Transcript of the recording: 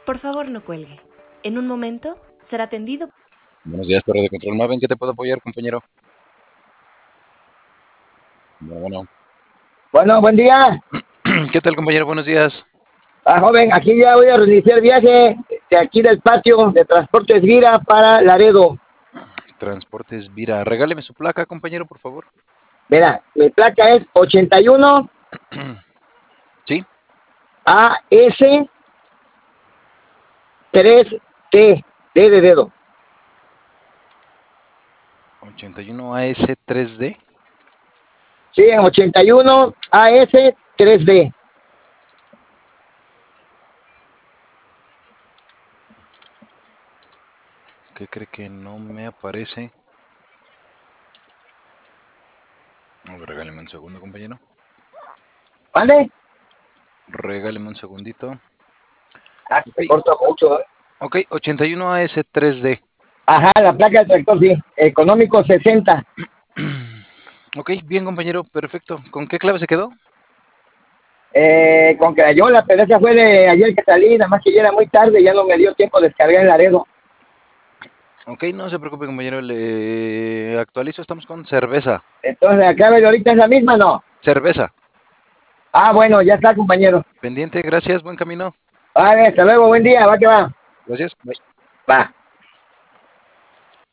Por favor, no cuelgue. En un momento será atendido. Buenos días, Torre de Control Maven. ¿Qué te puedo apoyar, compañero? Bueno. Bueno, buen día. ¿Qué tal, compañero? Buenos días. Joven, aquí ya voy a reiniciar viaje de aquí del patio de Transportes Vira para Laredo. Transportes Vira. Regáleme su placa, compañero, por favor. Mira, mi placa es 81 Sí. AS 3T, D de dedo. 81 AS3D. Sí, en 81 AS 3D. ¿Qué cree que no me aparece? A ver, regáleme un segundo, compañero. ¿Vale? Regáleme un segundito. Ok, Se corta mucho. ok, 81 AS3D. Ajá, la placa del tractor, sí. Económico 60. Ok, bien, compañero, perfecto. ¿Con qué clave se quedó? Con crayola, pero esa fue de ayer que salí, nada más que ya era muy tarde, ya no me dio tiempo de descargar en Laredo. Ok, no se preocupe, compañero, le actualizo, estamos con cerveza. Entonces, la clave de ahorita es la misma, ¿no? Cerveza. Bueno, ya está, compañero. Pendiente, gracias, buen camino. Vale, hasta luego, buen día, va que va. Gracias, bye. Va.